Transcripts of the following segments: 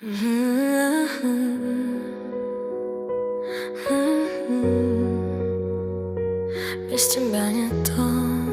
Без тебя не то.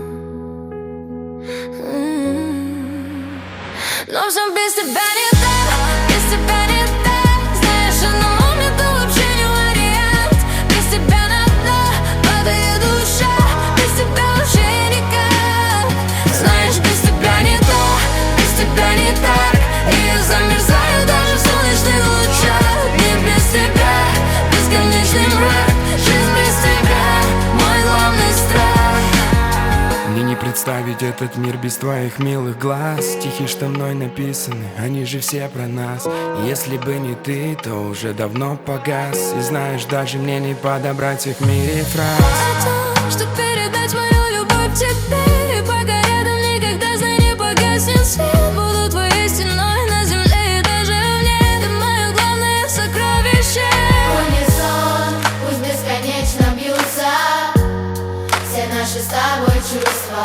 Но все без тебя не так, без тебя не так. Знаешь, одному мне ты вообще не вариант. Без тебя на дно падает душа, без тебя вообще никак. Знаешь, без тебя не то, без тебя не так. И я замерзаю даже в солнечных лучах. Не без тебя, бесконечный мрак. Жизнь без тебя, мой главный страх. Мне не представить этот мир без твоих милых глаз. Стихи, что мной написаны, они же все про нас. И если бы не ты, то уже давно погас. И знаешь, даже мне не подобрать их в мире фраз. О том, что передать мою любовь тебе. И пока рядом никогда за не погаснет свет. Буду твоей стеной на земле и даже в небе. Мое главное сокровище. Унисон, пусть бесконечно бьются все наши с тобой чувства.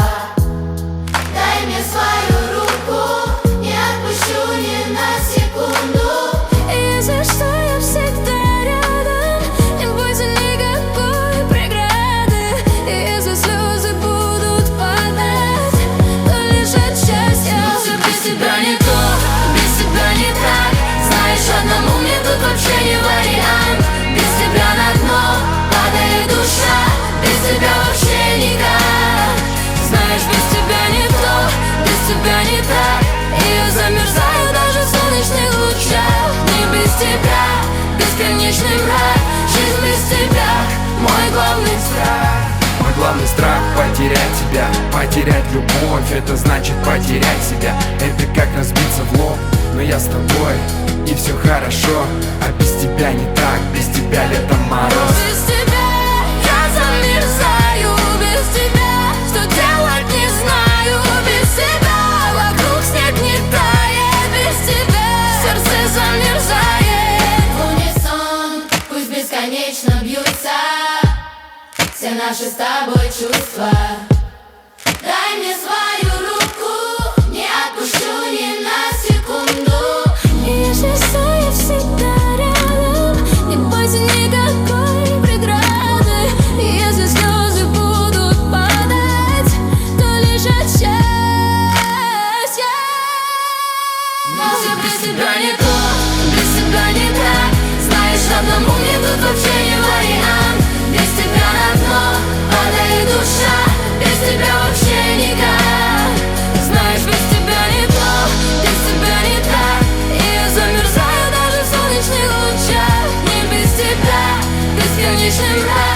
Дай мне свою руку, не отпущу ни на секунду. И если что, я всегда рядом. Не бойся никакой преграды. И если слезы будут падать, то лишь от счастья. Но все без тебя не то, без тебя не так. Знаешь, одному мне тут вообще не вариант. Без тебя на дно падает душа, без тебя вообще никак. Знаешь, без тебя не то, без тебя не так. И я замерзаю даже в солнечных лучах. Не без тебя, бесконечный мрак. Жизнь без тебя, мой главный страх. Мой главный страх — потерять тебя. Потерять любовь — это значит потерять себя. Это как разбиться в лоб, но я с тобой, и все хорошо. А без тебя не так, без тебя летом мороз. Без тебя я замерзаю. Без тебя что делать не знаю. Без тебя вокруг снег не тает. Без тебя сердце замерзает. В унисон, пусть бесконечно бьются все наши с тобой чувства. Дай мне свою руку, не отпущу ни на секунду. И если что, я всегда рядом. Не бойся никакой преграды. И если слезы будут падать, то лишь от счастья. Но все без тебя не то, без тебя не так. Знаешь, одному мне тут вообще не вариант. Без тебя на дно падает душа, без тебя вообще никак. Знаешь, без тебя не то, без тебя не так. И я замерзаю даже в солнечных лучах. Не без тебя, бесконечный мрак.